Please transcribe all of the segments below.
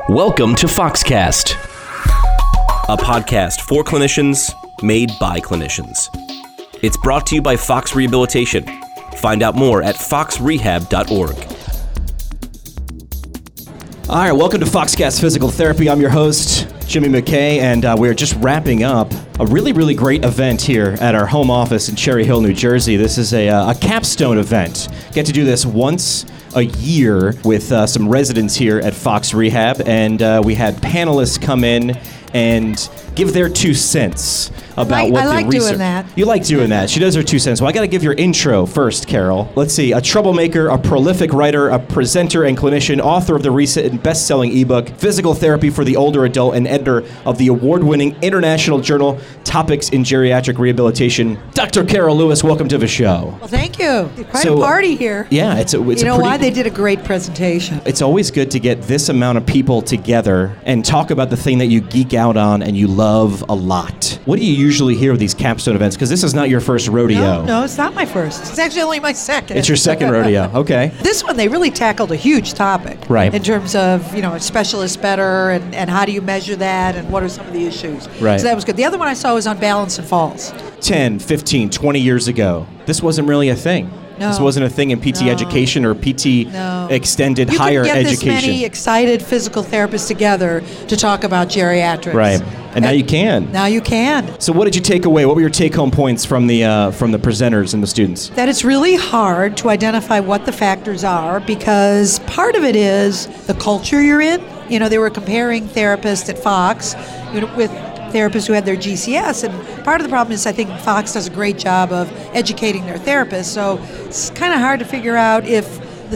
Welcome to Foxcast, a podcast for clinicians, made by clinicians. It's brought to you by Fox Rehabilitation. Find out more at foxrehab.org. All right, welcome to Foxcast Physical Therapy. I'm your host, Jimmy McKay, and we're just wrapping up a really great event here at our home office in Cherry Hill, New Jersey. This is a capstone event. Get to do this once a year with some residents here at Fox Rehab, and we had panelists come in and give their 2 cents about what the research. I like doing that. You like doing that. She does her 2 cents. Well, I got to give your intro first, Carol. Let's see. A troublemaker, a prolific writer, a presenter and clinician, author of the recent and best-selling ebook, Physical Therapy for the Older Adult, and editor of the award-winning international journal, Topics in Geriatric Rehabilitation. Dr. Carol Lewis, welcome to the show. Well, thank you. Quite a party here. Yeah, it's you know why? They did a great presentation. It's always good to get this amount of people together and talk about the thing that you geek out on and you love a lot. What do you usually hear of these capstone events? Because this is not your first rodeo. No, it's not my first. It's actually only my second. It's your second rodeo. Okay. This one, they really tackled a huge topic. Right. In terms of, specialist better and how do you measure that and what are some of the issues. Right. So that was good. The other one I saw was on balance and falls. 10, 15, 20 years ago, this wasn't really a thing. No. This wasn't a thing in PT education or PT extended higher education. You can get this many excited physical therapists together to talk about geriatrics. Right. And now you can. Now you can. So what did you take away? What were your take-home points from the presenters and the students? That it's really hard to identify what the factors are because part of it is the culture you're in. They were comparing therapists at Fox with therapists who had their GCS, and part of the problem is I think Fox does a great job of educating their therapists, so it's kind of hard to figure out and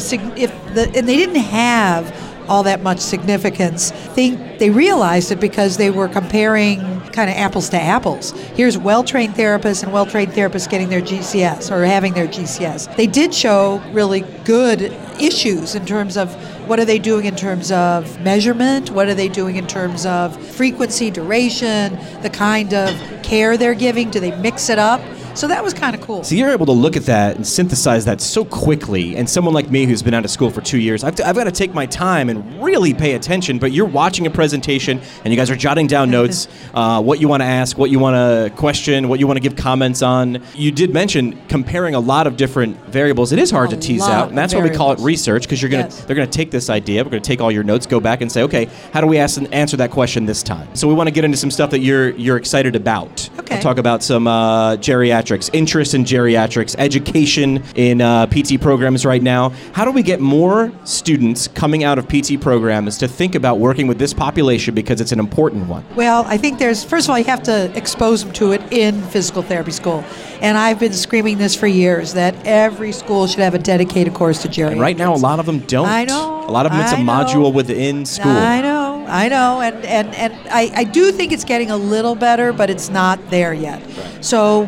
they didn't have all that much significance. They realized it because they were comparing kind of apples to apples. Here's well-trained therapists and well-trained therapists getting their GCS or having their GCS. They did show really good issues in terms of what are they doing in terms of measurement, what are they doing in terms of frequency, duration, the kind of care they're giving, do they mix it up? So that was kind of cool. So you're able to look at that and synthesize that so quickly. And someone like me who's been out of school for 2 years, I've got to take my time and really pay attention. But you're watching a presentation and you guys are jotting down notes, what you want to ask, what you want to question, what you want to give comments on. You did mention comparing a lot of different variables. It is hard to tease out. And that's why we call it research, because they're going to take this idea, we're going to take all your notes, go back and say, okay, how do we answer that question this time? So we want to get into some stuff that you're excited about. Okay. We'll talk about some geriatrics, interest in geriatrics, education in PT programs right now. How do we get more students coming out of PT programs to think about working with this population, because it's an important one? Well, I think first of all, you have to expose them to it in physical therapy school. And I've been screaming this for years, that every school should have a dedicated course to geriatrics. And right now, a lot of them don't. I know. A lot of them, it's a module within school. I know. And I do think it's getting a little better, but it's not there yet. Right. So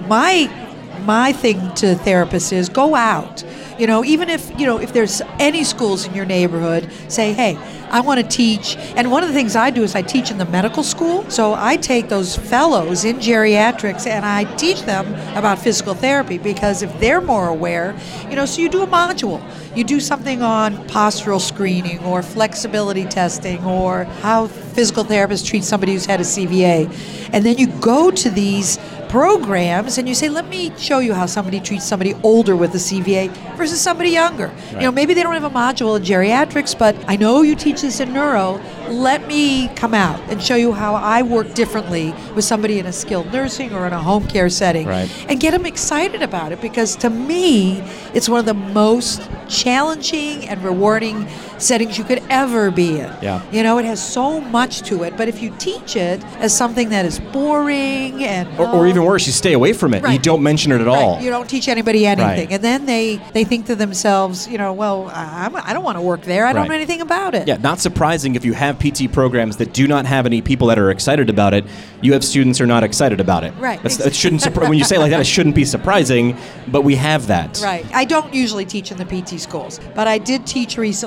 my thing to therapists is go out. Even if there's any schools in your neighborhood, say, hey, I want to teach. And one of the things I do is I teach in the medical school. So I take those fellows in geriatrics and I teach them about physical therapy, because if they're more aware, so you do a module. You do something on postural screening or flexibility testing or how physical therapists treat somebody who's had a CVA. And then you go to these programs and you say, let me show you how somebody treats somebody older with a CVA versus somebody younger. Right. Maybe they don't have a module in geriatrics, but I know you teach this in neuro. Let me come out and show you how I work differently with somebody in a skilled nursing or in a home care setting. Right. And get them excited about it, because to me, it's one of the most challenging and rewarding settings you could ever be in. Yeah. It has so much to it, but if you teach it as something that is boring and or even worse, you stay away from it. Right. You don't mention it at all. You don't teach anybody anything. Right. And then they think to themselves, well, I don't want to work there. I don't know anything about it. Yeah, not surprising if you have PT programs that do not have any people that are excited about it. You have students who are not excited about it. Right. It shouldn't when you say it like that, it shouldn't be surprising, but we have that. Right. I don't usually teach in the PT schools, but I did teach recently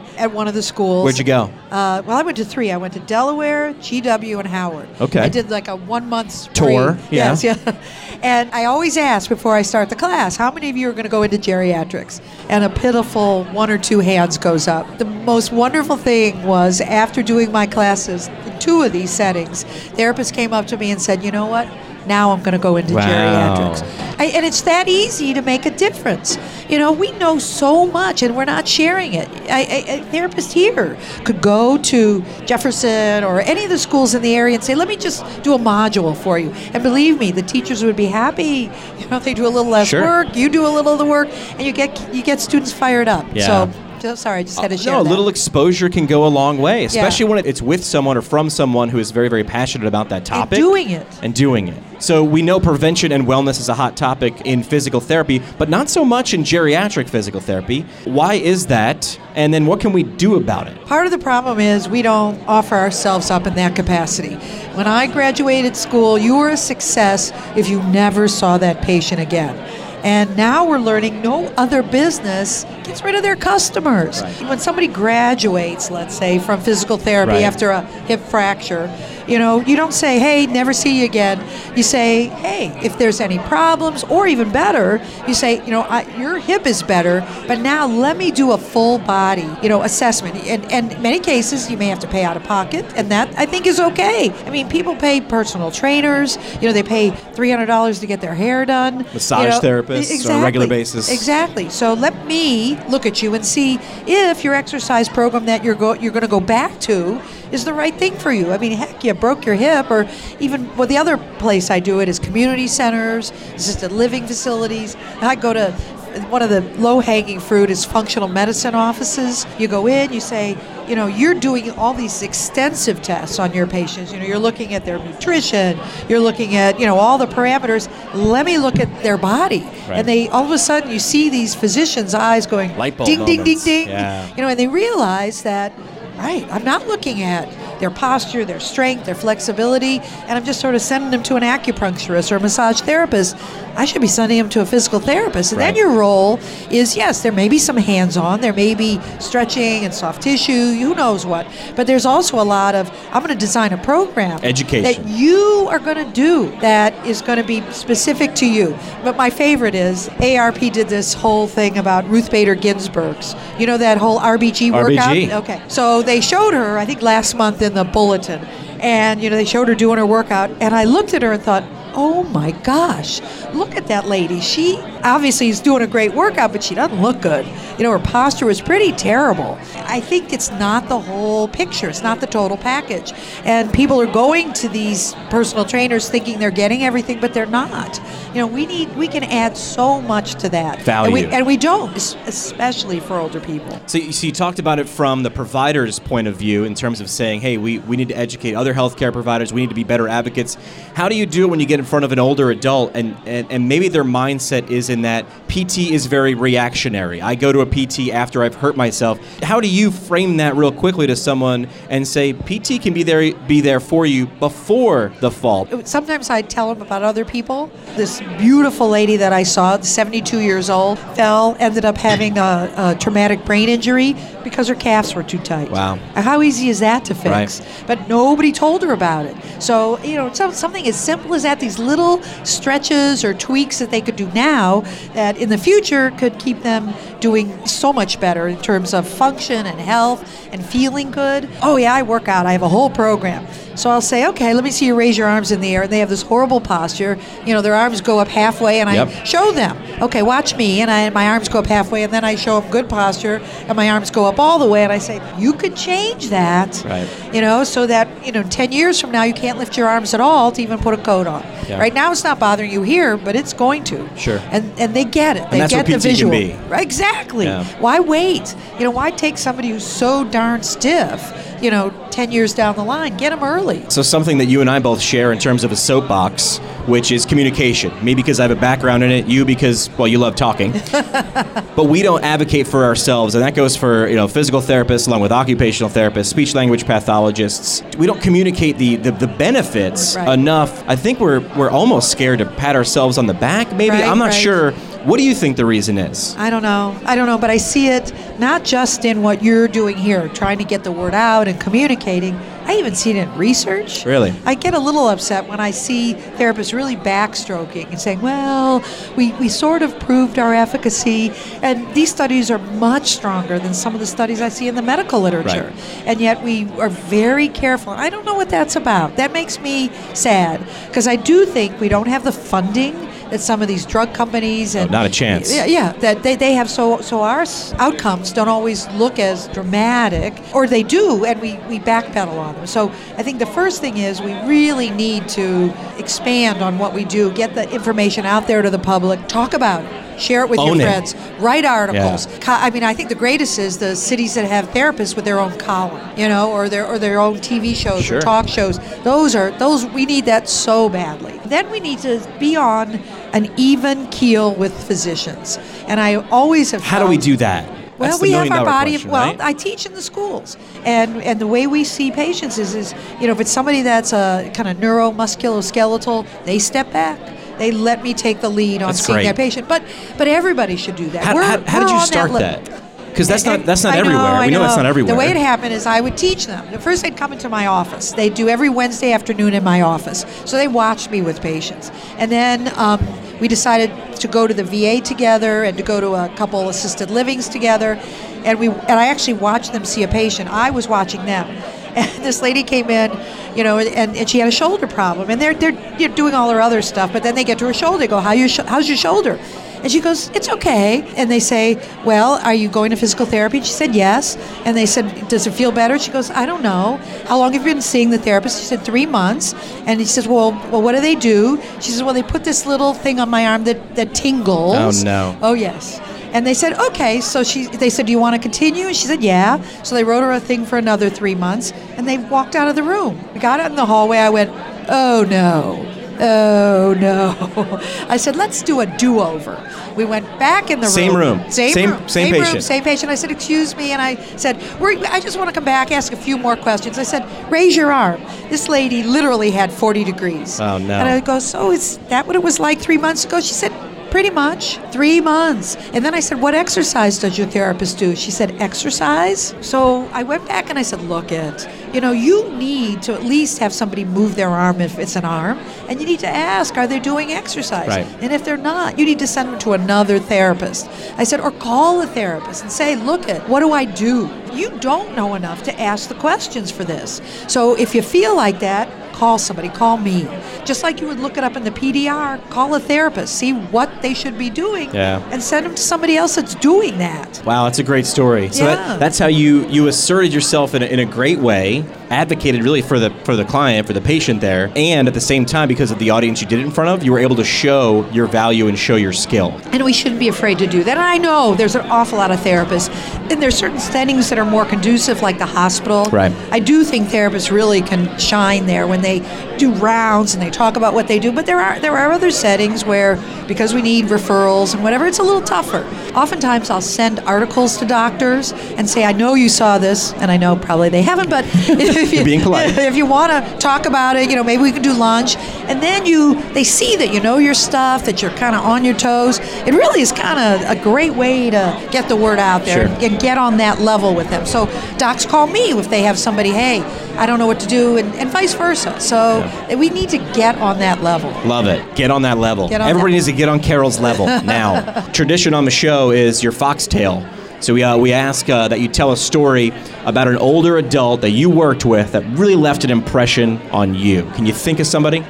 at one of the schools. Where'd you go? Well, I went to 3. I went to Delaware, GW, and Howard. Okay. I did like a 1-month tour. Yeah. Yes, yeah. And I always ask before I start the class, how many of you are going to go into geriatrics? And a pitiful 1 or 2 hands goes up. The most wonderful thing was after doing my classes in 2 of these settings, therapists came up to me and said, you know what? Now I'm going to go into geriatrics. And it's that easy to make a difference. You know, we know so much and we're not sharing it. A therapist here could go to Jefferson or any of the schools in the area and say, let me just do a module for you. And believe me, the teachers would be happy. You know, they do a little less work, you do a little of the work, and you get students fired up. Yeah. Sorry, I just had to share No, a that. little exposure can go a long way, especially when it's with someone or from someone who is very, very passionate about that topic. And doing it. So we know prevention and wellness is a hot topic in physical therapy, but not so much in geriatric physical therapy. Why is that? And then what can we do about it? Part of the problem is we don't offer ourselves up in that capacity. When I graduated school, you were a success if you never saw that patient again. And now we're learning no other business gets rid of their customers. Right. When somebody graduates, let's say, from physical therapy after a hip fracture, you know, you don't say, hey, never see you again. You say, hey, if there's any problems, or even better, you say, you know, your hip is better, but now let me do a full body, you know, assessment. And in many cases, you may have to pay out of pocket, and that, I think, is okay. I mean, people pay personal trainers. You know, they pay $300 to get their hair done. Massage therapists on a regular basis. Exactly. So let me look at you and see if your exercise program that you're going to go back to is the right thing for you. I mean, heck, you broke your hip, or even, well, the other place I do it is community centers, assisted living facilities. I go to, one of the low-hanging fruit is functional medicine offices. You go in, you say, you know, you're doing all these extensive tests on your patients. You know, you're looking at their nutrition, you're looking at, you know, all the parameters. Let me look at their body. Right. And they, all of a sudden, you see these physicians' eyes going, light bulb ding, moments. ding, ding, ding. Yeah. You know, and they realize that, right, I'm not looking at their posture, their strength, their flexibility, and I'm just sort of sending them to an acupuncturist or a massage therapist. I should be sending them to a physical therapist. And then your role is, yes, there may be some hands-on, there may be stretching and soft tissue, who knows what, but there's also a lot of, I'm going to design a program. Education. That you are going to do that is going to be specific to you. But my favorite is, AARP did this whole thing about Ruth Bader Ginsburg's, you know, that whole RBG workout? Okay. So they showed her, I think last month in the bulletin, and, you know, they showed her doing her workout, and I looked at her and thought, oh my gosh, look at that lady. She obviously is doing a great workout, but she doesn't look good. You know, her posture was pretty terrible. I think it's not the whole picture. It's not the total package. And people are going to these personal trainers thinking they're getting everything, but they're not. You know, we can add so much to that. Value. And we don't, especially for older people. So you talked about it from the provider's point of view in terms of saying, hey, we need to educate other healthcare providers. We need to be better advocates. How do you do it when you get in front of an older adult and maybe their mindset is in that PT is very reactionary? I go to a PT after I've hurt myself. How do you frame that real quickly to someone and say PT can be there for you before the fall? Sometimes I tell them about other people. This beautiful lady that I saw, 72 years old, ended up having a traumatic brain injury because her calves were too tight. Wow. How easy is that to fix? Right. But nobody told her about it. So, you know, something as simple as that, these little stretches or tweaks that they could do now that in the future could keep them doing so much better in terms of function and health and feeling good. Oh yeah, I work out. I have a whole program. So I'll say, okay, let me see you raise your arms in the air. And they have this horrible posture. You know, their arms go up halfway, and I show them, okay, watch me. And my arms go up halfway, and then I show them good posture, and my arms go up all the way. And I say, you could change that, you know, so that, you know, 10 years from now, you can't lift your arms at all to even put a coat on. Yeah. Right now, it's not bothering you here, but it's going to. Sure. And they get it. They that's get what the PT visual. Can be. Right, exactly. Yeah. Why wait? You know, why take somebody who's so darn stiff, you know, 10 years down the line? Get them early. So something that you and I both share in terms of a soapbox, which is communication. Me because I have a background in it, you because, well, you love talking. But we don't advocate for ourselves, and that goes for, you know, physical therapists along with occupational therapists, speech language pathologists. We don't communicate the benefits enough. I think we're almost scared to pat ourselves on the back, maybe. I'm not sure What do you think the reason is? I don't know, but I see it not just in what you're doing here, trying to get the word out and communicating. I even see it in research. Really? I get a little upset when I see therapists really backstroking and saying, well, we sort of proved our efficacy, and these studies are much stronger than some of the studies I see in the medical literature. Right. And yet we are very careful. I don't know what that's about. That makes me sad, because I do think we don't have the funding that some of these drug companies and not a chance. Yeah, that they have, so our outcomes don't always look as dramatic, or they do, and we backpedal on them. So I think the first thing is we really need to expand on what we do, get the information out there to the public, talk about it, share it with your friends, write articles. Yeah. I mean, I think the greatest is the cities that have therapists with their own column, or their own TV shows or talk shows. Those we need that so badly. Then we need to be on an even keel with physicians. And I always have How do we do that? Well, we have our body of, I teach in the schools. And the way we see patients is if it's somebody that's a kind of neuromusculoskeletal, they step back. They let me take the lead on seeing that patient. But everybody should do that. How did you start that? Because that's not everywhere. We know that's not everywhere. The way it happened is I would teach them. First, they'd come into my office. They'd do every Wednesday afternoon in my office. So they watched me with patients. And then we decided to go to the VA together and to go to a couple assisted livings together. And I actually watched them see a patient. I was watching them. And this lady came in, and she had a shoulder problem. And they're doing all her other stuff. But then they get to her shoulder. They go, how's your shoulder? And she goes, it's okay. And they say, well, are you going to physical therapy? And she said, yes. And they said, does it feel better? She goes, I don't know. How long have you been seeing the therapist? She said, 3 months. And he says, well, what do they do? She says, well, they put this little thing on my arm that tingles. Oh, no. Oh, yes. And they said, okay. So they said, do you want to continue? And she said, yeah. So they wrote her a thing for another 3 months. And they walked out of the room. We got out in the hallway. I went, oh, no. Oh, no. I said, let's do a do-over. We went back in the Same room. Same patient. Room, same patient. I said, excuse me. And I said, I just want to come back, ask a few more questions. I said, raise your arm. This lady literally had 40 degrees. Oh, no. And I go, so is that what it was like 3 months ago? She said, pretty much. 3 months. And then I said, what exercise does your therapist do? She said, exercise? So I went back and I said, look you need to at least have somebody move their arm if it's an arm. And you need to ask, are they doing exercise? Right. And if they're not, you need to send them to another therapist. I said, or call a therapist and say, what do I do? You don't know enough to ask the questions for this. So if you feel like that, call somebody, call me. Just like you would look it up in the PDR, call a therapist, see what they should be doing, and send them to somebody else that's doing that. Wow, that's a great story. So that's how you asserted yourself in a great way, advocated really for the client, for the patient there, and at the same time, because of the audience you did it in front of, you were able to show your value and show your skill. And we shouldn't be afraid to do that. And I know there's an awful lot of therapists, and there's certain settings that are more conducive, like the hospital. Right. I do think therapists really can shine there when they do rounds and they talk about what they do, but there are other settings where, because we need referrals and whatever, it's a little tougher. Oftentimes I'll send articles to doctors and say, I know you saw this, and I know probably they haven't, but if you, being polite. If you want to talk about it, maybe we could do lunch, and then they see that you know your stuff, that you're kind of on your toes. It really is kind of a great way to get the word out there and get on that level with them. So docs call me if they have somebody, hey, I don't know what to do, and vice versa. So we need to get on that level. Love it. Get on that level. Everybody needs to get on Carol's level now. Tradition on the show is your foxtail. So we ask that you tell a story about an older adult that you worked with that really left an impression on you. Can you think of somebody?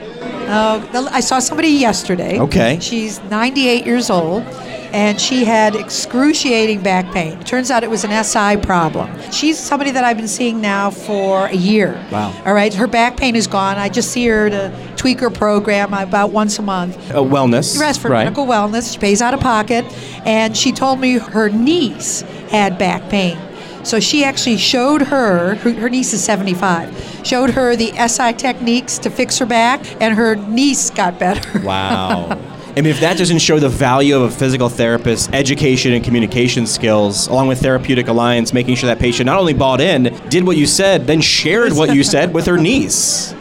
I saw somebody yesterday. Okay. She's 98 years old, and she had excruciating back pain. It turns out it was an SI problem. She's somebody that I've been seeing now for a year. Wow. All right, her back pain is gone. I just see her to tweak her program about once a month. Wellness. Rest for medical wellness. She pays out of pocket. And she told me her niece had back pain. So she actually showed her niece is 75, showed her the SI techniques to fix her back, and her niece got better. Wow. I mean, if that doesn't show the value of a physical therapist's education and communication skills, along with Therapeutic Alliance, making sure that patient not only bought in, did what you said, then shared what you said with her niece.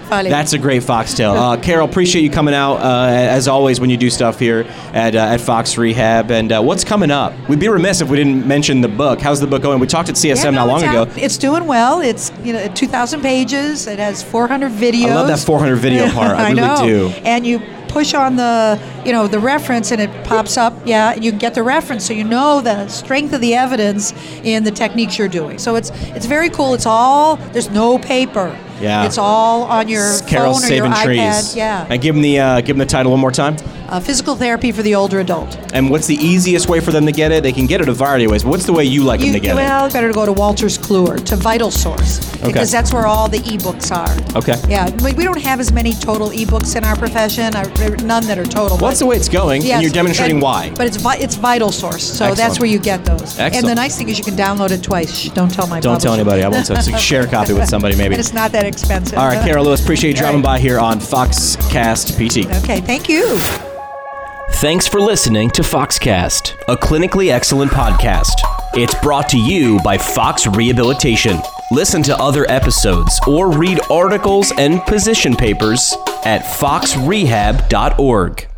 funny. That's a great foxtail. Carol, appreciate you coming out, as always, when you do stuff here at Fox Rehab. And what's coming up? We'd be remiss if we didn't mention the book. How's the book going? We talked at CSM not long ago. It's doing well. It's 2,000 pages. It has 400 videos. I love that 400 video part. I really do. And you push on the reference and it pops up. Yeah, you get the reference, so you know the strength of the evidence in the techniques you're doing. So it's very cool. There's no paper. Yeah. It's all on your Carol's phone or your saving iPad. trees. Yeah. And give them the title one more time. Physical therapy for the older adult. And what's the easiest way for them to get it? They can get it a variety of ways. What's the way you like them to get it? Well, better to go to Wolters Kluwer, to Vital Source, because that's where all the ebooks are. Okay. Yeah, we don't have as many total ebooks in our profession. There are none that are total. Well, that's the way it's going, yes, and you're demonstrating why. But it's Vital Source, so Excellent. That's where you get those. Excellent. And the nice thing is you can download it twice. Shh, don't tell my Don't publisher. tell anybody. I won't. So share a copy with somebody, maybe. And it's not that expensive. All right, Carol Lewis, appreciate you dropping by here on Foxcast PT. Okay, thank you. Thanks for listening to Foxcast, a clinically excellent podcast. It's brought to you by Fox Rehabilitation. Listen to other episodes or read articles and position papers at foxrehab.org.